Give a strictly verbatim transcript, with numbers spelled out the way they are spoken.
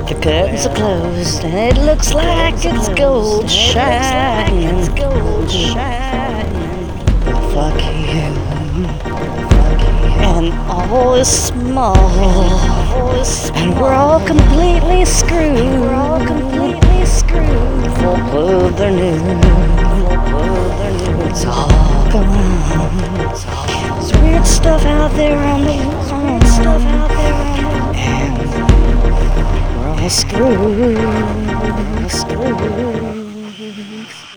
The curtains are closed and it looks like it's gold shining. Fuck you. And all is small. And we're all completely screwed. We're all completely screwed. Full clothed or new. It's all gone. There's weird stuff out there on the lawn. Stuff out there on the lawn. And we're all screwed. We're all screwed.